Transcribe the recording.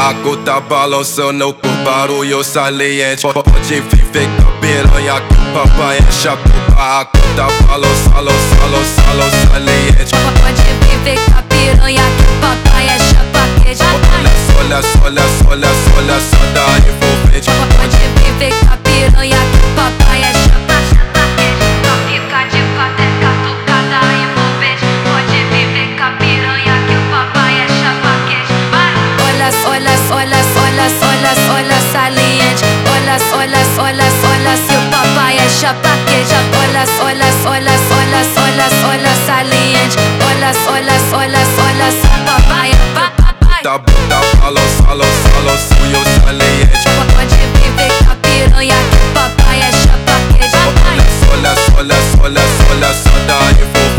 barraco tá balançando com barulho saliente. Pode vir ver com a piranha que o papai é chato. O barraco tá balançando saliente. Pode vir ver com a piranha que o papai é chapaquete. Olha só da envolvente. Pode vir ver com a piranha que o papai é chapaquete. Só fica de quatro, é catucada envolvente. Pode vir ver com a piranha que o papai é chapaquete. Olha saliente. Olha se o papai é chapaquete. Olha saliente. Olha se o papai é papai. Tá balançando saliente. Pode vir ver com a piranha que o papai é chapaquete. Olha só da envolvente.